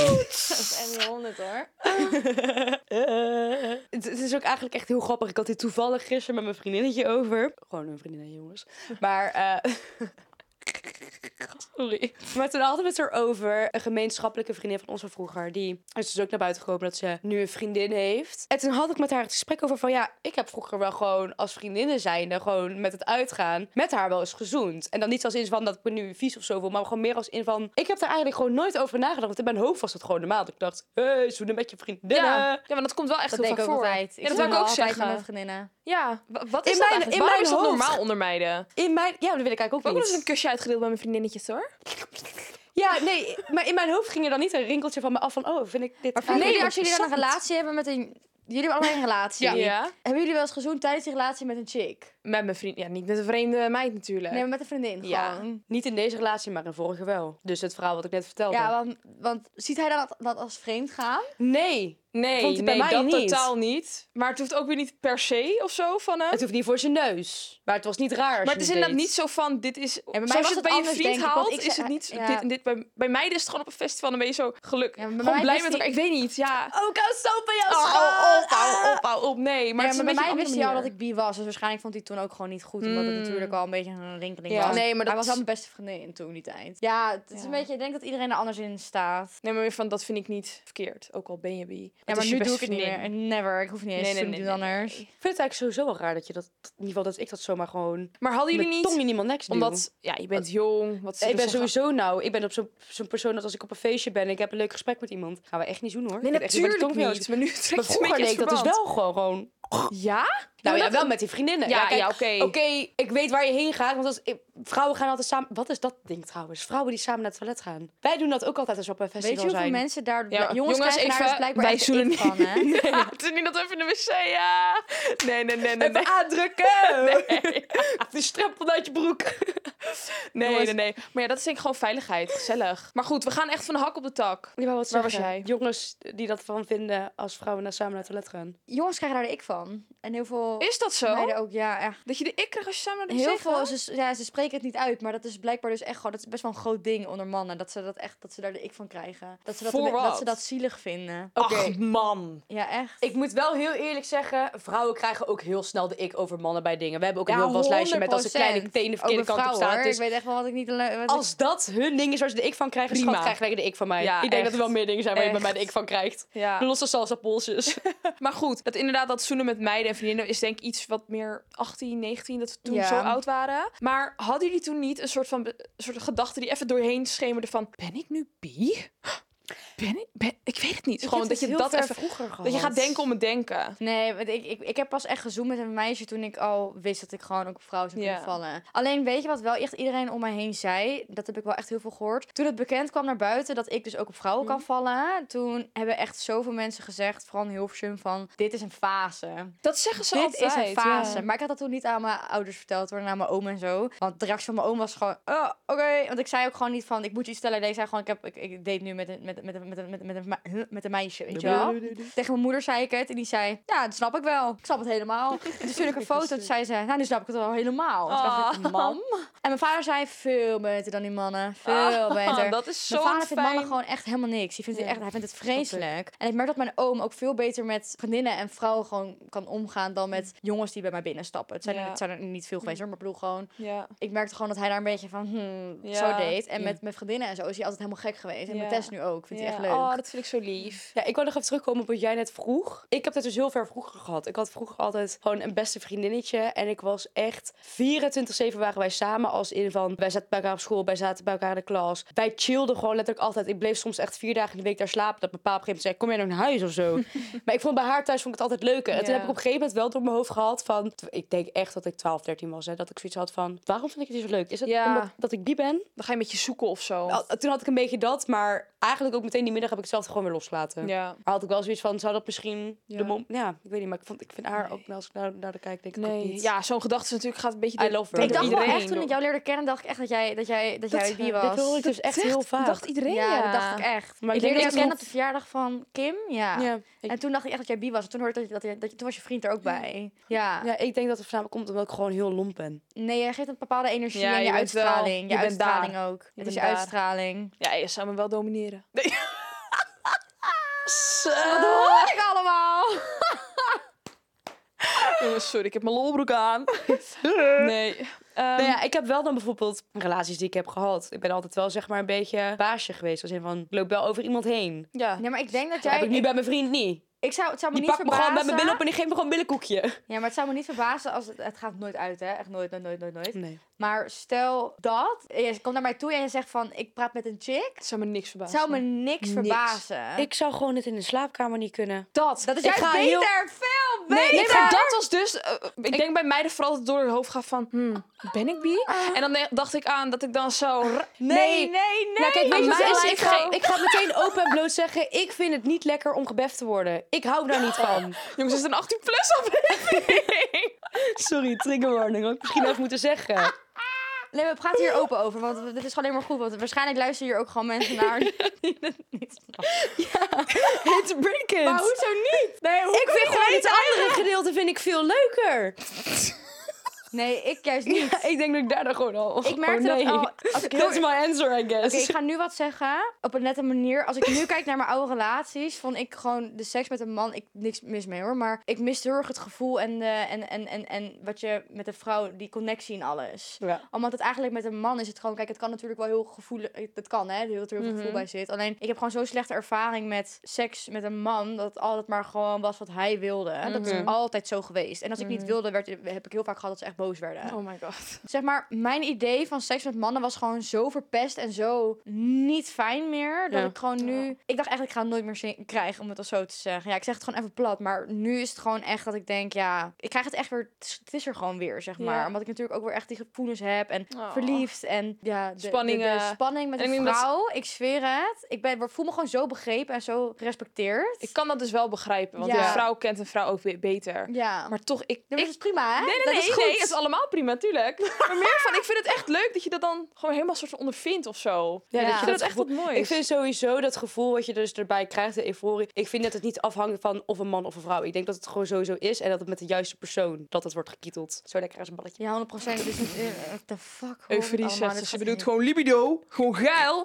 Dat is echt niet 100, hoor. Het is ook eigenlijk echt heel grappig. Ik had dit toevallig gisteren met mijn vriendinnetje over. Gewoon een vriendinnetje, jongens. Maar... Sorry. Maar toen hadden we het erover. Een gemeenschappelijke vriendin van ons van vroeger. Die is dus ook naar buiten gekomen dat ze nu een vriendin heeft. En toen had ik met haar het gesprek over van... Ja, ik heb vroeger wel gewoon als vriendinnen zijnde... gewoon met het uitgaan met haar wel eens gezoend. En dan niet als in van dat ik me nu vies of zo voel. Maar gewoon meer als in van... Ik heb daar eigenlijk gewoon nooit over nagedacht. Want in mijn hoofd was het gewoon normaal. Dat ik dacht, hey, zoenen met je vriendinnen. Ja, maar dat komt wel echt Dat heel denk ik vaak ook voor. altijd. Ja, dat wil ik ook altijd zeggen. met mijn vriendinnen. Ja, wat is In dat mijn- eigenlijk? in Waarom mijn is dat hoofd. normaal onder meiden? Ik Ja, dat weet ik eigenlijk ook heb ook wel eens niet. een kusje uitgedeeld bij mijn vriendinnetjes, hoor. Ja, nee, maar in mijn hoofd ging er dan niet een rinkeltje van me af van... Oh, vind ik dit... Maar vinden jullie, eigenlijk als jullie dan een interessant? relatie hebben met een... Jullie hebben allemaal een relatie. Ja. Hebben jullie wel eens gezoend tijdens die relatie met een chick? Met mijn vriend. Ja, niet met een vreemde meid natuurlijk. Nee, maar met een vriendin Ja. gewoon. Niet in deze relatie, maar in vorige wel. Dus het verhaal wat ik net vertelde. Ja, want ziet hij dan dat als vreemd gaan? Nee, Nee, Vond hij bij mij dat niet. totaal niet. Maar het hoeft ook weer niet per se of zo van hem. het hoeft niet voor zijn neus. Maar het was niet raar als Maar het is je inderdaad deed. niet zo van, dit is... bij mij zoals was je het het bij je anders, vriend denk ik, want haalt, ik is zei- het niet... ja. Dit en dit. Bij mij is het gewoon op een festival, dan ben je zo geluk. Ja, maar bij gewoon mij blij wist met elkaar. hij- Ik weet niet, ja. Oh, ik hou zo van jou, Hou op. Nee, maar, Maar, het is een bij beetje mij een wist hij andere al dat manier. ik bi was. Dus waarschijnlijk vond hij het toen ook gewoon niet goed. Omdat het natuurlijk al een beetje een rinkeling Ja. was. Nee, maar dat hij was is- wel mijn beste vriendin toen die tijd. Ja, het is Ja. een beetje... Ik denk dat iedereen er anders in staat. Nee, maar meer van, dat vind ik niet verkeerd. Ook al ben je bi. Ja, Het maar is nu je doe beste ik het niet vriendin. meer. Never. Ik hoef niet eens te doen anders. Ik vind het eigenlijk sowieso wel raar dat je dat... In ieder geval dat ik dat zomaar gewoon... Maar hadden jullie Met niet... tong in iemand niks doe. Omdat, ja, je bent jong. Wat Ik ben zeggen- sowieso nou... Ik ben op zo'n persoon dat als ik op een feestje ben... en ik heb een leuk gesprek met iemand... Gaan we echt niet zoenen, hoor. Nee, Ik vind echt met de natuurlijk tong van jou- niet. Maar nu trekt Maar het een vroeger beetje deed ik het dat dus verband. wel gewoon... Ja? Nou ja, dat- wel met die vriendinnen. Ja, kijk, ja, oké. Oké, ik weet waar je heen gaat. Want vrouwen gaan altijd samen... Wat is dat ding trouwens? Vrouwen die samen naar het toilet gaan. Wij doen dat ook altijd als we op een festival Weet je hoeveel zijn. mensen daar... Ja, jongens krijgen daar dus blijkbaar wij echt zoenen in niet. van, hè? Nee, het is niet dat we even in de wc, ja. Nee. Even aandrukken! De strempel uit je broek. Nee. Maar ja, dat is denk ik gewoon veiligheid. Gezellig. Maar goed, we gaan echt van de hak op de tak. Ja, maar wat Waar was zeggen? jij? Jongens die dat van vinden als vrouwen samen naar het toilet gaan. Jongens krijgen daar de ik van. En heel veel Is dat zo? meiden ook, ja, echt. Dat je de ik krijgt als je samen naar de Heel wc veel, gaat? ze spreken het niet uit, maar dat is blijkbaar dus echt gewoon, dat is best wel een groot ding onder mannen, dat ze daar de ik van krijgen. Dat ze dat, Voor wat? dat ze dat zielig vinden. Ach, man. Ja, echt. Ik moet wel heel eerlijk zeggen, vrouwen krijgen ook heel snel de ik over mannen bij dingen. We hebben ook een Ja, heel vast lijstje met als de 100%. kleine teen de verkeerde Ook bij kant op vrouwen, staat. hoor. Dus Ik weet echt wel wat ik niet... als dat hun ding is waar ze de ik van krijgen, Prima. schat, krijg lekker de ik van mij. Ja, ik denk dat echt. er wel meer dingen zijn waar je bij mij Echt. de ik van krijgt. Ja. De losse salsa polsjes. Maar goed, dat inderdaad dat zoenen met meiden en vriendinnen is denk ik iets wat meer 18, 19, dat we toen Ja. zo oud waren. Maar hadden jullie toen niet een soort van gedachte die even doorheen schemerde van, ben ik nu bi? Ik weet het niet. Gewoon dat je dat even, vroeger gehad. dat je gaat denken om het denken. Nee, want ik heb pas echt gezoend met een meisje toen ik al wist dat ik gewoon ook op vrouwen zou kunnen Ja. vallen. Alleen weet je wat wel echt iedereen om mij heen zei? Dat heb ik wel echt heel veel gehoord. Toen het bekend kwam naar buiten dat ik dus ook op vrouwen kan vallen, toen hebben echt zoveel mensen gezegd, vooral in Hilversum, van dit is een fase. Dat zeggen ze Dit altijd. is een fase. ja. Maar ik had dat toen niet aan mijn ouders verteld, hoor, aan mijn oom en zo. Want de reactie van mijn oom was gewoon, oh, oké. Want ik zei ook gewoon niet van, ik moet je iets stellen. Nee, ik zei gewoon, ik date nu met een meisje, weet je wel. Tegen mijn moeder zei ik het en die zei, ja, dat snap ik wel. Ik snap het helemaal. En toen stuurde ik een foto en toen zei ze, nou, nu snap ik het wel helemaal. En toen dacht ik, mam. En mijn vader zei, veel beter dan die mannen. Veel beter. Dat is zo Mijn vader vindt mannen fijn. gewoon echt helemaal niks. Hij vindt, Ja. hij vindt het vreselijk. En ik merk dat mijn oom ook veel beter met vriendinnen en vrouwen gewoon kan omgaan dan met jongens die bij mij binnenstappen. Het zijn er niet veel geweest hoor, maar ik bedoel gewoon... Ja. Ik merkte gewoon dat hij daar een beetje van, Ja. zo deed. En Ja. met vriendinnen en zo is hij altijd helemaal gek geweest. En Ja. met Tess nu ook. Vindt hij echt Ja. leuk. Oh, dat vind ik zo lief. Ja, ik wou nog even terugkomen op wat jij net vroeg. Ik heb dat dus heel ver vroeger gehad. Ik had vroeger altijd gewoon een beste vriendinnetje. En ik was echt 24/7 waren wij samen. Als in van, wij zaten bij elkaar op school, wij zaten bij elkaar in de klas. Wij chillden gewoon letterlijk altijd. Ik bleef soms echt 4 dagen in de week daar slapen. Dat mijn pa op een gegeven moment zei, kom jij nog naar huis of zo? Maar ik vond bij haar thuis vond ik het altijd leuker. En toen Ja. heb ik op een gegeven moment wel door mijn hoofd gehad van... Ik denk echt dat ik 12, 13 was. Hè, dat ik zoiets had van, waarom vind ik het hier zo leuk? Is het Ja. omdat dat ik bi ben? Dan ga je met je zoeken of zo. Toen had ik een beetje dat. Maar eigenlijk ook meteen die middag heb ik zelf gewoon weer losgelaten. Ja. Maar had ik wel zoiets van, zou dat misschien Ja. de mom... Ja, ik weet niet, maar ik vind haar ook, als ik naar de kijk, denk ik ook Nee, niet. ja, zo'n gedachte is natuurlijk gaat een beetje I love her. Ik dacht wel iedereen echt, toen ik jou leerde kennen, dacht ik echt dat jij die was. Dit hoor ik dus echt heel vaak. dacht iedereen, Ja, dat dacht ik echt. Maar ik ik denk leerde jou dat kennen op de verjaardag van Kim. Ja. Ja, En toen dacht ik echt dat jij bi was. En toen hoorde ik toen was je vriend er ook bij. Ja. ja, ik denk dat het voornamelijk komt omdat ik gewoon heel lomp ben. Nee, jij geeft een bepaalde energie Ja, en je je bent wel- uitstraling. je Je bent uitstraling daar. ook. Het bent is je daar. uitstraling. Ja, je zou me wel domineren. Wat hoor ik allemaal? Jongens, sorry, ik heb mijn lolbroek aan. Nee. Nou ja, ik heb wel dan bijvoorbeeld relaties die ik heb gehad. Ik ben altijd wel zeg maar een beetje baasje geweest. Als in van, ik loop wel over iemand heen. Ja. Nee, maar ik denk dat Dat heb jij... ik nu bij mijn vriend niet. Het zou me Die niet pakt me gewoon bij mijn billen op verbazen. en die geeft me gewoon een billenkoekje. Ja, maar het zou me niet verbazen als het gaat nooit uit, hè? Echt nooit. Nee. Maar stel dat je komt naar mij toe en je zegt van, ik praat met een chick. Het zou me niks Het verbazen. zou me niks verbazen. Ik zou gewoon het in de slaapkamer niet kunnen. Dat. Dat is Ik juist ga beter. heel- Veel beter. Nee, maar dat was dus... ik denk bij meiden vooral dat het door hun hoofd gaat van... ben ik bi? En dan dacht ik aan dat ik dan zo... Nee. Nou, kijk, weet je wat mij het is? lijkt zo. Ik ga meteen open en bloot zeggen... Ik vind het niet lekker om gebeft te worden. Ik hou daar niet van. Jongens, het is een 18-plus aflevering. Sorry, trigger warning. Had ik misschien even moeten zeggen. Nee, we praten hier open over, want dit is gewoon alleen maar goed. Want waarschijnlijk luisteren hier ook gewoon mensen naar die het niet snappen. It's break it. Maar hoezo niet? Nee, hoe Ik kun vind je gewoon het weten? andere gedeelte vind ik veel leuker. Nee, ik juist niet. Ja, ik denk dat ik daar dan gewoon al... Ik merkte dat al... Als ik heel... That's my answer, I guess. Oké, ik ga nu wat zeggen. Op een nette manier. Als ik nu kijk naar mijn oude relaties, vond ik gewoon de seks met een man... niks mis mee hoor, maar ik miste heel erg het gevoel en wat je met een vrouw, die connectie en alles. Ja. Omdat het eigenlijk met een man is het gewoon... Kijk, het kan natuurlijk wel heel gevoelig... Het kan, hè, dat er heel veel gevoel bij zit. Alleen, ik heb gewoon zo'n slechte ervaring met seks met een man... dat het altijd maar gewoon was wat hij wilde. Dat is altijd zo geweest. En als ik niet wilde, heb ik heel vaak gehad dat ze echt boos werden. Oh my god. Zeg maar, mijn idee van seks met mannen was gewoon zo verpest en zo niet fijn meer. Dat Ja. ik gewoon nu... Ik dacht eigenlijk, ik ga het nooit meer krijgen, om het al zo te zeggen. Ja, ik zeg het gewoon even plat. Maar nu is het gewoon echt dat ik denk, ja... Ik krijg het echt weer... Het is er gewoon weer, zeg maar. Ja. omdat ik natuurlijk ook weer echt die gevoelens heb. En Oh. verliefd. En ja, de Spanningen. de spanning met En ik een denk dat- vrouw. Ik zweer het. Ik voel me gewoon zo begrepen en zo gerespecteerd. Ik kan dat dus wel begrijpen, want Ja. een vrouw kent een vrouw ook weer beter. Ja. Maar toch, Dat is prima, hè? Nee, Dat is goed. het het allemaal prima, tuurlijk. Maar meer van, ik vind het echt leuk dat je dat dan gewoon helemaal soort van ondervindt of zo. Ja, Ja. dat Ik je vind dat het echt wat moois. Ik vind sowieso dat gevoel wat je dus erbij krijgt, de euforie. Ik vind dat het niet afhangt van of een man of een vrouw. Ik denk dat het gewoon sowieso is en dat het met de juiste persoon dat het wordt gekieteld. Zo lekker als een balletje. Ja, 100%. Het is niet... What the fuck? Euforie zegt ze bedoelt gewoon libido. Gewoon geil.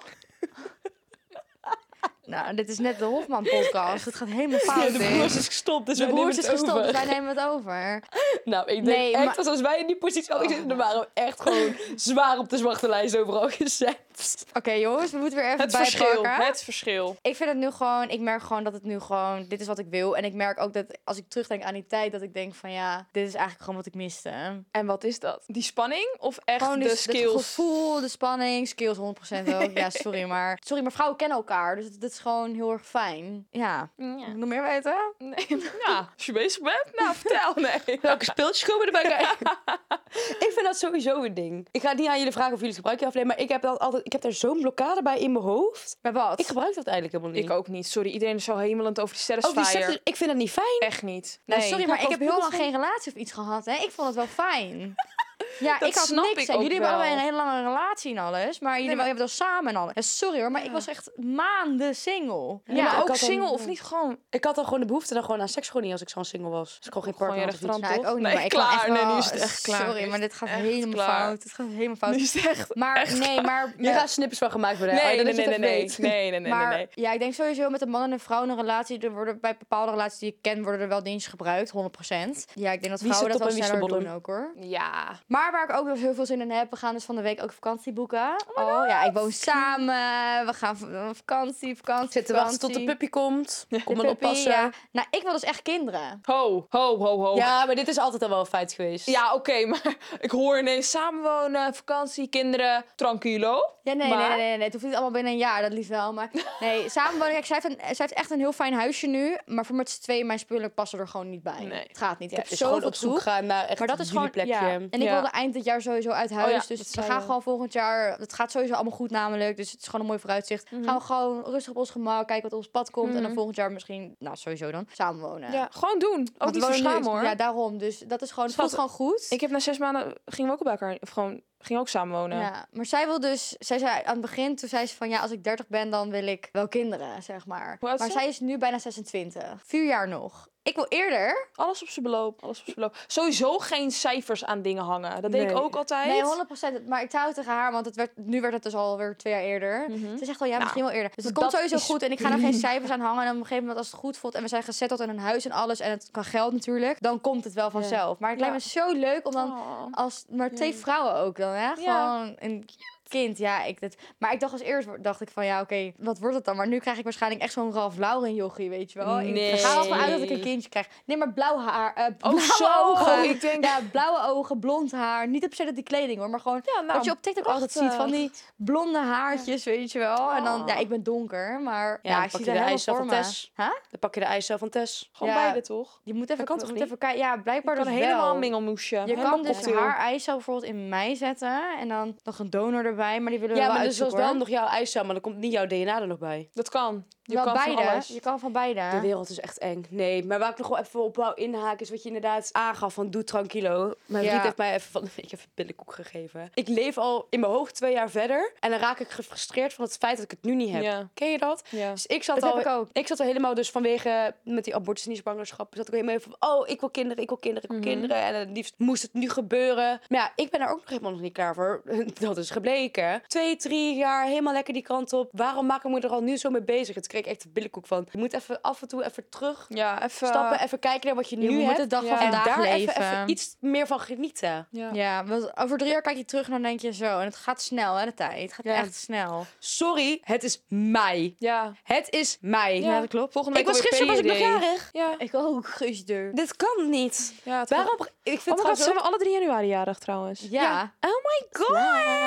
Nou, dit is net de Hofman-podcast. Het gaat helemaal fout. de broers is gestopt, dus De wij broers nemen is het gestopt, over. dus wij nemen het over. Nou, ik denk Nee, echt maar- dat als wij in die positie hadden gezeten, dan waren we echt gewoon zwaar op de zwarte lijst overal gezet. Oké, jongens, we moeten weer even Het verschil. bijpakken. Het verschil. Ik vind het nu gewoon... Ik merk gewoon dat het nu gewoon... Dit is wat ik wil. En ik merk ook dat als ik terugdenk aan die tijd... dat ik denk van ja, dit is eigenlijk gewoon wat ik miste. En wat is dat? Die spanning of echt Gewoon de het skills? gevoel, de spanning, skills 100% ook. Ja, sorry, maar vrouwen kennen elkaar. Dus dat is gewoon heel erg fijn. Ja. Ja. Moet ik nog meer weten? Nee. Ja, als je bezig bent, nou vertel. Nee. Welke speeltjes komen erbij kijken? Ik vind dat sowieso een ding. Ik ga het niet aan jullie vragen of jullie het gebruiken of nee, maar ik heb daar zo'n blokkade bij in mijn hoofd. Bij wat? Ik gebruik dat eigenlijk helemaal niet. Ik ook niet. Sorry, iedereen is zo hemelend over die sterren. Oh, ik vind dat niet fijn. Echt niet. Nou, Nee. sorry, maar ik heb heel lang gewoon- geen relatie of iets gehad. Hè? Ik vond het wel fijn. Ja, Dat ik had snap niks. ik Hè. ook Jullie hebben wel. allebei een hele lange relatie en alles. Maar jullie hebben wel samen en alles. Ja, sorry hoor, maar ik was echt maanden single. Ja, maar ik ook had dan- single of niet gewoon... Ik had dan gewoon de behoefte dan gewoon aan seks gewoon niet als ik zo'n single was. Dus ik gewoon geen Gewoon partner je had of iets. rechterhand. Nou, ik ook niet, Nee, maar ik kan klaar. echt wel... Nee, nu is het echt klaar. Sorry, Nu maar is dit gaat echt helemaal klaar. fout. Het gaat helemaal fout. Nu is het echt... Maar echt nee, maar... Je gaat snippers van gemaakt worden. Nee, hè? nee, Dat je nee, het nee, even nee. weet. Nee, nee, Maar nee. ja, ik denk sowieso met een man en een vrouw in een relatie, er worden bij bepaalde relaties die ik ken, worden er wel dingetjes gebruikt, 100%. Ja, ik denk dat Wie is vrouwen de dat wel top en wie is de sneller bottom? doen ook hoor. Ja. Maar waar ik ook nog heel veel zin in heb, we gaan dus van de week ook vakantie boeken. Oh ja, ik woon samen, we gaan vakantie. Zitten wachten tot de puppy komt. Kom De maar puppy, oppassen. ja. Nou, ik wil dus echt kinderen. Ho, ho, ho, ho. Ja, maar dit is altijd al wel een feit geweest. Ja, oké, maar ik hoor ineens samenwonen, vakantie, kinderen, tranquilo. Ja, nee, Maar- nee. Het hoeft niet allemaal binnen een jaar, dat liefst wel. Maar nee, samenwonen. Kijk, zij heeft echt een heel fijn huisje nu. Maar voor met z'n tweeën, mijn spullen passen er gewoon niet bij. Nee. Het gaat niet. Ik Ja, heb dus zoveel gewoon op zoek troep. gaan naar echt Maar dat is jullie gewoon, plekje. ja. En ik Ja. wilde eind dit jaar sowieso uit huis. ja, dus dat we zei gaan je. gewoon volgend jaar... Het gaat sowieso allemaal goed namelijk. Dus het is gewoon een mooi vooruitzicht. Gaan we gewoon rustig op ons gemak kijken wat op ons pad komt. En dan volgend jaar misschien, nou sowieso dan, samenwonen. Ja, gewoon doen. Ook Want niet we wonen nu- verschamen, hoor. Ja, daarom. Dus dat is gewoon, het voelt Schat, gewoon goed. Ik heb na 6 maanden, gingen we ook bij elkaar, of gewoon, gingen ook samenwonen. Ja, maar zij wil dus... Zij zei aan het begin, toen zei ze van... Ja, als ik 30 ben, dan wil ik wel kinderen, zeg maar. Hoe oud Maar is ze? zij is nu bijna 26. 4 jaar nog. Ik wil eerder. Alles op zijn beloop, alles op zijn beloop. Sowieso geen cijfers aan dingen hangen. Dat deed ik Nee. ook altijd. Nee, 100%. Maar ik zei het tegen haar, want nu werd het dus alweer 2 jaar eerder. Ze zegt al, ja, misschien wel eerder. Dus het dat komt sowieso is goed. En ik ga er geen cijfers aan hangen. En op een gegeven moment, als het goed voelt... en we zijn gezetteld in een huis en alles... en het kan geld natuurlijk... dan komt het wel vanzelf. Maar het lijkt me zo leuk om dan... Oh. als maar 2 vrouwen ook dan, hè? Ja. Gewoon een kind, ja. Maar ik dacht als eerst, dacht ik van ja, oké, wat wordt het dan? Maar nu krijg ik waarschijnlijk echt zo'n Ralph Lauren jochie, weet je wel. Nee. Ik ga ervan uit dat ik een kindje krijg. Nee, maar blauw haar, blauwe zo. ogen. Ik denk- Ja, blauwe ogen, blond haar. Niet op zich die kleding hoor, maar gewoon Ja, nou, wat je op TikTok altijd ziet van die blonde haartjes, weet je wel. En dan, ja, ik ben donker, maar Ja, ja, dan ik pak zie je daar de helemaal ijzer voor van me. Tess. Huh? Dan pak je de ijzer van Tess. Gewoon Ja. beide, toch? Je moet even, kan toch moet niet? even kijken. Ja, blijkbaar kan dus helemaal wel. een mengelmoesje. Je Helemaal kan dus cocktail. haar eicel bijvoorbeeld in mij zetten en dan nog een donor erbij, maar die willen we Ja, wel maar dus dat is uitzoeken, wel hoor. nog jouw eicel, maar dan komt niet jouw DNA er nog bij. Dat kan. Je Wel kan van beide. alles. Je kan van beide. De wereld is echt eng. Nee, maar waar ik nog wel even op wou inhaken is wat je inderdaad aangaf van doe tranquilo. Mijn Ja. vriend heeft mij even van de week even billenkoek gegeven. Ik leef al in mijn hoofd 2 jaar verder en dan raak ik gefrustreerd van het feit dat ik het nu niet heb. Ja. Ken je dat? Ja. Dus ik zat Dat al, heb ik ook. ik zat al helemaal dus vanwege met die abortus en die zwangerschap. Zat ik helemaal even van, oh, ik wil kinderen, ik wil kinderen, ik wil kinderen. En het liefst moest het nu gebeuren. Maar ja, ik ben daar ook nog helemaal nog niet klaar voor. Dat is gebleken. 2, 3 jaar helemaal lekker die kant op. Waarom maak ik me er al nu zo mee bezig? Het kreeg ik echt de billenkoek van. Je moet even af en toe even terug Ja, even... stappen, even kijken naar wat je Je nu moet hebt. de dag Ja. van En vandaag daar leven. even iets meer van genieten. Ja. Ja, want over 3 jaar kijk je terug en dan denk je zo. En het gaat snel, hè, de tijd. Het gaat Ja. echt snel. Sorry, het is mei. Ja. Het is mei. Ja, dat klopt. Volgende Ik week was alweer gisteren was ik nog PDD. jarig. Ja. Ik ook, Guusder. Dit kan niet. Ja, het Waarom? Ik vind Oh my god, het zijn zo... we alle 3 januari jarig trouwens? Ja. Oh my god.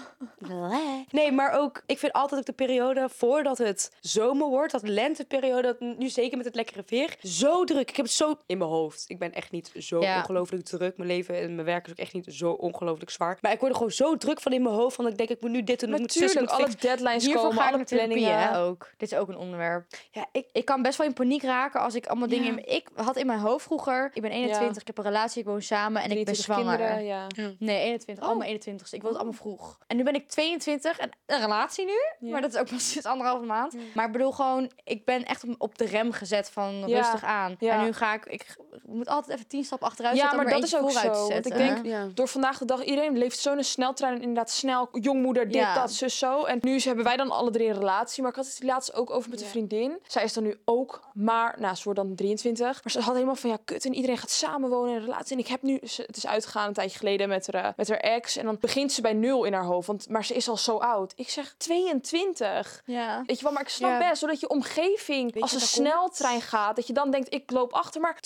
Nee, maar ook, ik vind altijd ook de periode voordat het zomer wordt, dat lenteperiode, nu zeker met het lekkere weer, zo druk. Ik heb het zo in mijn hoofd. Ik ben echt niet zo ongelooflijk druk. Mijn leven en mijn werk is ook echt niet zo ongelooflijk zwaar. Maar ik word er gewoon zo druk van in mijn hoofd, van ik denk, ik moet nu dit doen, ik moet zus, ik moet alle fix. deadlines Hiervoor komen, ga ik alle naar therapie, planningen. hè, ook. Dit is ook een onderwerp. Ja, Ik kan best wel in paniek raken als ik allemaal dingen... Ik had in mijn hoofd vroeger... Ik ben 21, ik heb een relatie, ik woon samen en ik ben 23 zwanger. kinderen, ja. Nee, 21. Oh, mijn 21ste. Ik wil het allemaal vroeg. En nu ben ik 22 en een relatie nu. Maar dat is ook pas sinds 1,5 maand. Maar ik bedoel gewoon, ik ben echt op de rem gezet van rustig aan. Ja. En nu ga ik moet altijd even 10 stappen achteruit Ja, zetten maar om dat er is ook vooruit zo. te Want ik zetten. denk, door vandaag de dag, iedereen leeft zo in een sneltrein. En inderdaad snel, jongmoeder, dit, dat, zus, zo. En nu hebben wij dan alle 3 een relatie. Maar ik had het laatst ook over met een vriendin. Zij is dan nu ook maar, ze wordt dan 23. Maar ze had helemaal van, kut. En iedereen gaat samenwonen in een relatie. En ik heb nu, het is uitgegaan een tijdje geleden met haar ex. En dan begint ze bij 0 in haar hoofd. Maar ze is al zo oud. Ik zeg 22. Ja. Weet je wel, maar ik snap best, zodat je omgeving, als een sneltrein gaat, dat je dan denkt, ik loop achter, maar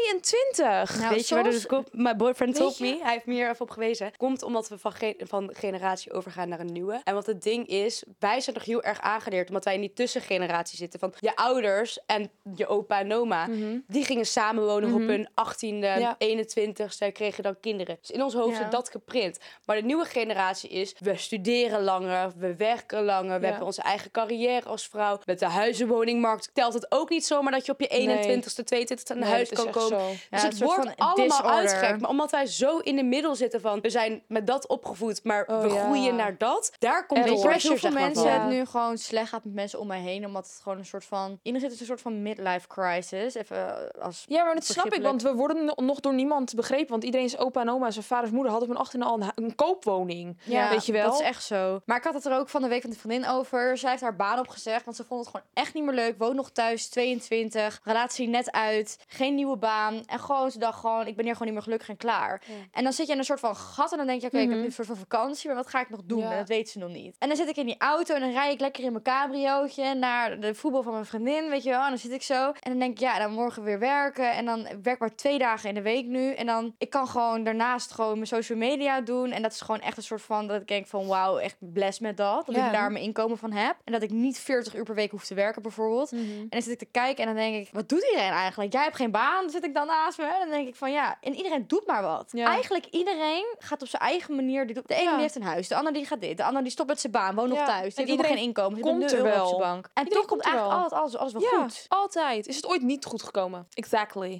22. Nou, weet je waar zoals- dit dus komt? My boyfriend told me, hij heeft me hier even op gewezen. Komt omdat we van generatie overgaan naar een nieuwe. En wat het ding is, wij zijn nog heel erg aangeleerd, omdat wij in die tussengeneratie zitten. Van je ouders en je opa en oma, die gingen samenwonen op hun 18e, 21ste, kregen dan kinderen. Dus in ons hoofd zit dat geprint. Maar de nieuwe generatie is, we studeren langer, we werken langer, we hebben onze eigen carrière als vrouw. Met de huizenwoningmarkt telt het ook niet zomaar dat je op je 21ste, 22ste aan huis kan komen. Zo. Dus Ja, het een soort wordt van allemaal disorder. uitgek. Maar omdat wij zo in de middel zitten van, we zijn met dat opgevoed, maar we groeien naar dat. Daar komt En de weet je pressure, hoeveel zeg maar, mensen van. het nu gewoon slecht gaat met mensen om mij heen? Omdat het gewoon een soort van... Iedereen zit in een soort van midlife crisis. Even als Ja, maar dat snap ik, begrippelijk. want we worden nog door niemand begrepen. Want iedereen is opa en oma, zijn vaders moeder had op een 18e al een koopwoning. Ja, weet je wel? dat is echt zo. Maar ik had het er ook van de week met een vriendin over. Zij heeft haar baan opgezegd, want ze vond het gewoon echt niet meer leuk. Woont nog thuis, 22, relatie net uit, geen nieuwe baan. En gewoon, ze dacht gewoon, ik ben hier gewoon niet meer gelukkig en klaar. Ja. En dan zit je in een soort van gat en dan denk je, oké, ik heb nu een soort van vakantie, maar wat ga ik nog doen? En dat weet ze nog niet. En dan zit ik in die auto en dan rijd ik lekker in mijn cabriootje naar de voetbal van mijn vriendin, weet je wel. En dan zit ik zo en dan denk ik, dan morgen weer werken. En dan ik werk maar 2 dagen in de week nu. En dan, ik kan gewoon daarnaast gewoon mijn social media doen. En dat is gewoon echt een soort van, dat ik denk van, wauw, echt blessed met dat. Dat ik daar mijn inkomen van heb. En dat ik niet 40 uur per week hoef te werken bijvoorbeeld. En dan zit ik te kijken en dan denk ik, wat doet iedereen eigenlijk? Jij hebt geen baan, dan zit ik dan naast me. En dan denk ik van, en iedereen doet maar wat. Ja. Eigenlijk iedereen gaat op zijn eigen manier. De ene die heeft een huis, de ander die gaat dit. De ander die stopt met zijn baan, woont nog thuis. Die heeft nog geen inkomen. Komt er wel. Op zijn bank. En toch komt eigenlijk altijd alles wel goed. Altijd. Is het ooit niet goed gekomen? Exactly.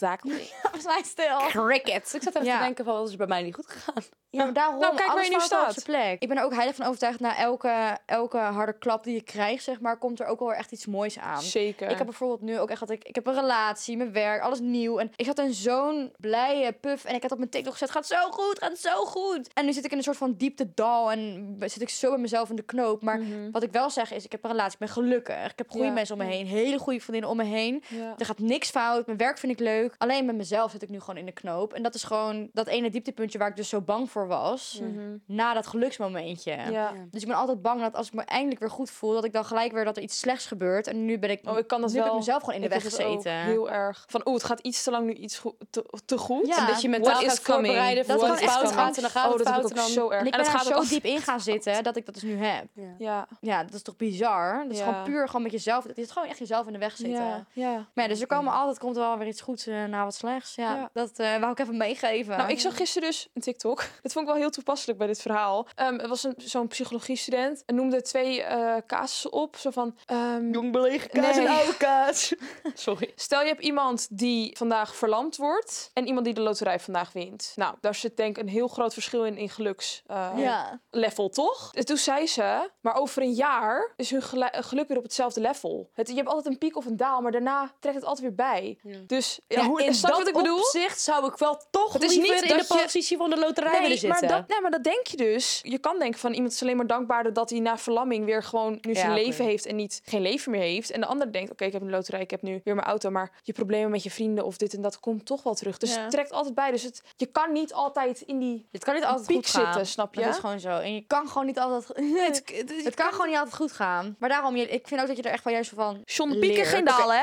We zijn stil. Cricket. Ik zat even te denken van, wat is bij mij niet goed gegaan? Ja, maar daarom, nou, kijk waar je nu staat. Op zijn plek. Ik ben er ook heilig van overtuigd, na elke harde klap die je krijgt, zeg maar, komt er ook wel echt iets moois aan. Zeker. Ik heb bijvoorbeeld nu ook echt dat ik heb een relatie, mijn werk, alles nieuw. En ik zat in zo'n blije puff en ik had op mijn TikTok gezet, gaat zo goed. En nu zit ik in een soort van diepte-dal en zit ik zo bij mezelf in de knoop. Maar wat ik wel zeg is, ik heb een relatie, ik ben gelukkig. Ik heb goede mensen om me heen, hele goede vriendinnen om me heen. Ja. Er gaat niks fout, mijn werk vind ik leuk. Alleen met mezelf zit ik nu gewoon in de knoop. En dat is gewoon dat ene dieptepuntje waar ik dus zo bang voor was. Na dat geluksmomentje. Ja. Dus ik ben altijd bang dat als ik me eindelijk weer goed voel, dat ik dan gelijk weer dat er iets slechts gebeurt. En nu ben ik, ik kan dat nu wel. heb ik mezelf gewoon in de weg gezeten. Heel erg. Van, het gaat iets te lang nu iets te goed. Ja. En dat je mentaal gaat voorbereiden voor wat fout gaat. En dan gaat het fout. Zo erg. En ik ben er zo diep in gaan zitten dat ik dat dus nu heb. Ja, dat is toch bizar? Dat is gewoon puur gewoon met jezelf. Het is gewoon echt jezelf in de weg zitten. Maar ja, dus er komt wel weer iets goeds na wat slechts. Ja. Dat wou ik even meegeven. Nou, ik zag gisteren dus een TikTok. Dat vond ik wel heel toepasselijk bij dit verhaal. Het was zo'n psychologiestudent en noemde 2 casussen op. Zo van... jong belegen kaas en oude kaas. Sorry. Stel je hebt iemand die vandaag verlamd wordt en iemand die de loterij vandaag wint. Nou, daar zit denk ik een heel groot verschil in gelukslevel, toch? Dus toen zei ze, maar over een jaar is hun geluk weer op hetzelfde level. Je hebt altijd een piek of een daal, maar daarna trekt het altijd weer bij. Ja. Dus in snap je wat ik bedoel? Opzicht zou ik wel toch het is liever niet in dat de positie van de loterij willen zitten. Maar dat denk je dus. Je kan denken van iemand is alleen maar dankbaar dat hij na verlamming weer gewoon nu zijn leven heeft en niet geen leven meer heeft. En de ander denkt, oké, ik heb een loterij, ik heb nu weer mijn auto, maar je problemen met je vrienden of dit en dat komt toch wel terug. Dus het trekt altijd bij. Dus je kan niet altijd in die het kan niet altijd piek goed gaan. zitten, snap je? Dat is gewoon zo. En je kan gewoon niet altijd... het kan gewoon niet altijd goed gaan. Maar daarom, ik vind ook dat je er echt wel juist van John, pieken geen dalen, hè?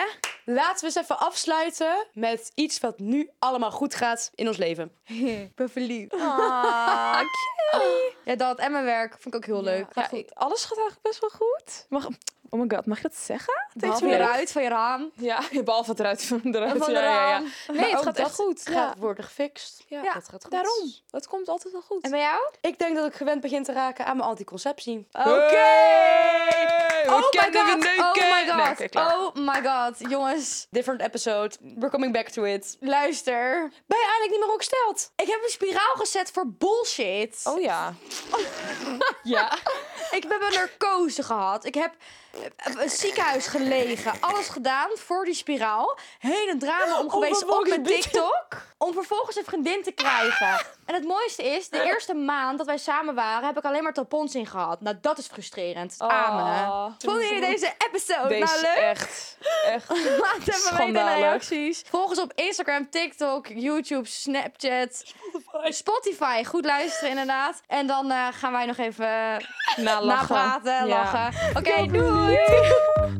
laten we eens even afsluiten met iets wat nu allemaal goed gaat in ons leven. Ik ben verliefd. Ah, cute. Ja, dat en mijn werk vond ik ook heel leuk. Gaat goed. Alles gaat eigenlijk best wel goed. Oh my god, mag je dat zeggen? Behalve je eruit van je raam. Ja, behalve het eruit van de ruit. Van de Ja. raam. Nee, het ook gaat dat echt goed. Gaat worden gefixt. Ja. Dat gaat goed. Daarom. Het komt altijd wel goed. En bij jou? Ik denk dat ik gewend begin te raken aan mijn anticonceptie. Oké. Oh my god. Oh my god. Oh my god. Jongens, Different episode. We're coming back to it. luister. Ben je eigenlijk niet meer ongesteld? Ik heb een spiraal gezet voor bullshit. Oh ja. Ja. Ik heb een narcose gehad. Ik heb een ziekenhuis gelegen. Alles gedaan voor die spiraal. Hele drama om geweest op mijn TikTok. Om vervolgens een vriendin te krijgen. En het mooiste is, de eerste maand dat wij samen waren, heb ik alleen maar tampons in gehad. Nou, dat is frustrerend. Amen. Vonden jullie deze episode nou leuk? Echt. Laat even weten in de Schandalig. reacties. Volg ons op Instagram, TikTok, YouTube, Snapchat, Spotify. Goed luisteren inderdaad. En dan gaan wij nog even napraten, lachen. Oké, doei!